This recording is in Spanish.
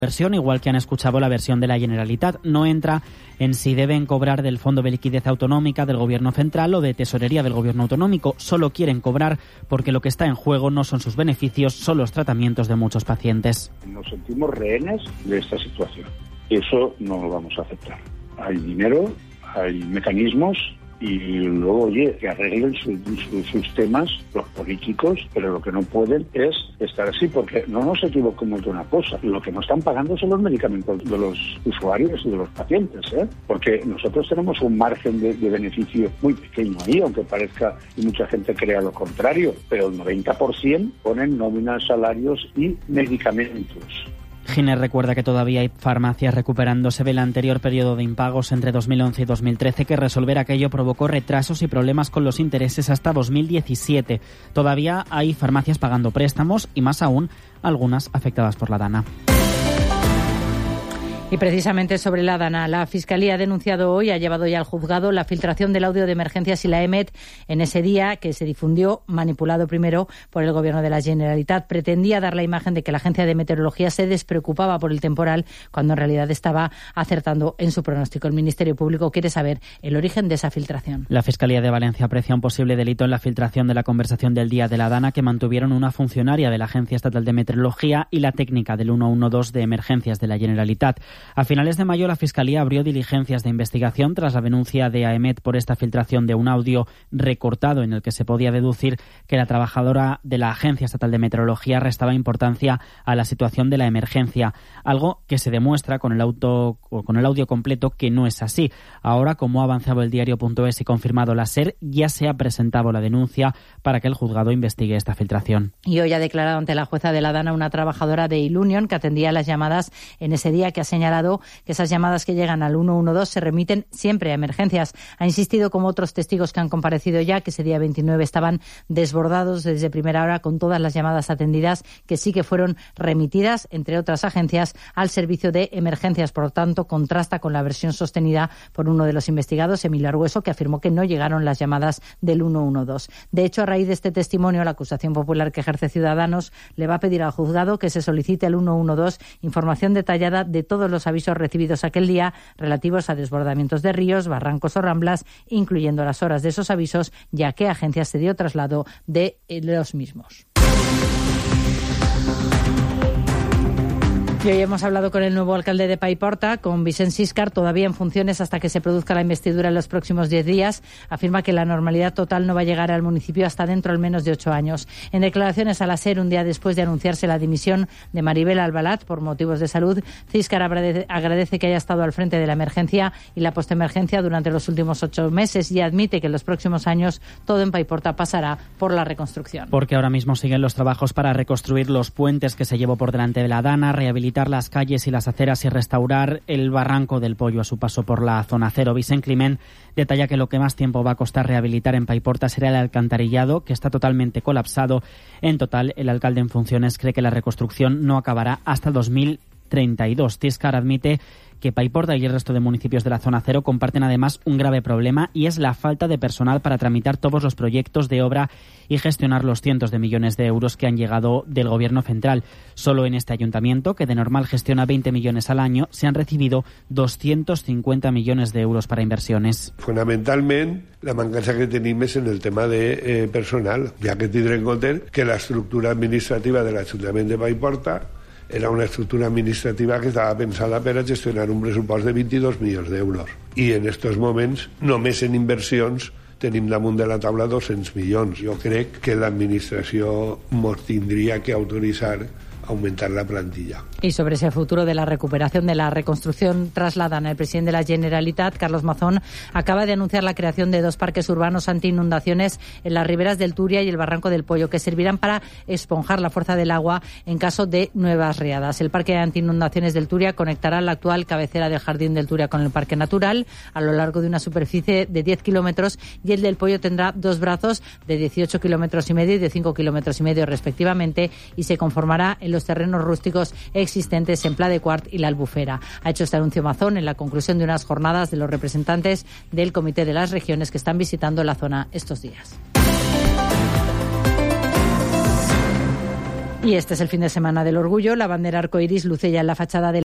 versión, igual que han escuchado la versión de la Generalitat. No entra en si deben cobrar del Fondo de Liquidez Autonómica del Gobierno Central o de Tesorería del Gobierno Autonómico. Solo quieren cobrar porque lo que está en juego no son sus beneficios, son los tratamientos de muchos pacientes. Nos sentimos rehenes de esta situación. Eso no lo vamos a aceptar. Hay dinero, hay mecanismos y luego, oye, que arreglen sus temas los políticos, pero lo que no pueden es estar así, porque no nos equivoquemos de una cosa, lo que nos están pagando son los medicamentos de los usuarios y de los pacientes, porque nosotros tenemos un margen de beneficio muy pequeño ahí, aunque parezca y mucha gente crea lo contrario, pero el 90% ponen nóminas, salarios y medicamentos. Giner recuerda que todavía hay farmacias recuperándose del anterior periodo de impagos entre 2011 y 2013, que resolver aquello provocó retrasos y problemas con los intereses hasta 2017. Todavía hay farmacias pagando préstamos y, más aún, algunas afectadas por la DANA. Y precisamente sobre la DANA, la Fiscalía ha denunciado hoy, ha llevado ya al juzgado la filtración del audio de emergencias y la EMET en ese día que se difundió, manipulado primero por el Gobierno de la Generalitat. Pretendía dar la imagen de que la Agencia de Meteorología se despreocupaba por el temporal, cuando en realidad estaba acertando en su pronóstico. El Ministerio Público quiere saber el origen de esa filtración. La Fiscalía de Valencia aprecia un posible delito en la filtración de la conversación del día de la DANA que mantuvieron una funcionaria de la Agencia Estatal de Meteorología y la técnica del 112 de emergencias de la Generalitat. A finales de mayo, la Fiscalía abrió diligencias de investigación tras la denuncia de AEMET por esta filtración de un audio recortado en el que se podía deducir que la trabajadora de la Agencia Estatal de Meteorología restaba importancia a la situación de la emergencia, algo que se demuestra con el audio completo que no es así. Ahora, como ha avanzado el diario.es y confirmado la SER, ya se ha presentado la denuncia para que el juzgado investigue esta filtración. Y hoy ha declarado ante la jueza de la DANA una trabajadora de Ilunion que atendía las llamadas en ese día, que ha señalado que esas llamadas que llegan al 112 se remiten siempre a emergencias. Ha insistido, como otros testigos que han comparecido ya, que ese día 29 estaban desbordados desde primera hora con todas las llamadas atendidas, que sí que fueron remitidas, entre otras agencias, al servicio de emergencias. Por lo tanto, contrasta con la versión sostenida por uno de los investigados, Emilio Argueso, que afirmó que no llegaron las llamadas del 112. De hecho, a raíz de este testimonio, la acusación popular que ejerce Ciudadanos le va a pedir al juzgado que se solicite al 112 información detallada de todos los avisos recibidos aquel día relativos a desbordamientos de ríos, barrancos o ramblas, incluyendo las horas de esos avisos, ya que agencias se dio traslado de los mismos. Y hoy hemos hablado con el nuevo alcalde de Paiporta, con Vicent Siscar, todavía en funciones hasta que se produzca la investidura en los próximos 10 días. Afirma que la normalidad total no va a llegar al municipio hasta dentro al menos de 8 años. En declaraciones a la SER, un día después de anunciarse la dimisión de Maribel Albalat por motivos de salud, Siscar agradece que haya estado al frente de la emergencia y la postemergencia durante los últimos 8 meses y admite que en los próximos años todo en Paiporta pasará por la reconstrucción. Porque ahora mismo siguen los trabajos para reconstruir los puentes que se llevó por delante de la DANA, rehabilitar las calles y las aceras y restaurar el barranco del Pollo a su paso por la zona cero. Vicent Climent detalla que lo que más tiempo va a costar rehabilitar en Paiporta será el alcantarillado, que está totalmente colapsado. En total, el alcalde en funciones cree que la reconstrucción no acabará hasta 2032. Siscar admite que Paiporta y el resto de municipios de la zona cero comparten además un grave problema, y es la falta de personal para tramitar todos los proyectos de obra y gestionar los cientos de millones de euros que han llegado del Gobierno central. Solo en este ayuntamiento, que de normal gestiona 20 millones al año, se han recibido 250 millones de euros para inversiones. Fonamentalment, la mancança que tenim és en el tema de personal, ja que tindrem en compte que la estructura administrativa de l'Ajuntament de Paiporta era una estructura administrativa que estava pensada per a gestionar un pressupost de 22 milions d'euros. I en estos moments, només en inversions, tenim damunt de la taula 200 milions. Jo crec que l'administració ens tindria que autoritzar aumentar la plantilla. Y sobre ese futuro de la recuperación de la reconstrucción tras la DANA, el presidente de la Generalitat, Carlos Mazón, acaba de anunciar la creación de 2 parques urbanos anti-inundaciones en las riberas del Turia y el Barranco del Pollo, que servirán para esponjar la fuerza del agua en caso de nuevas riadas. El parque anti-inundaciones del Turia conectará la actual cabecera del Jardín del Turia con el parque natural a lo largo de una superficie de 10 kilómetros, y el del Pollo tendrá 2 brazos de 18 kilómetros y medio y de 5 kilómetros y medio respectivamente, y se conformará en los terrenos rústicos existentes en Pla de Quart y la Albufera. Ha hecho este anuncio Mazón en la conclusión de unas jornadas de los representantes del Comité de las Regiones que están visitando la zona estos días. Y este es el fin de semana del orgullo. La bandera arcoiris luce ya en la fachada de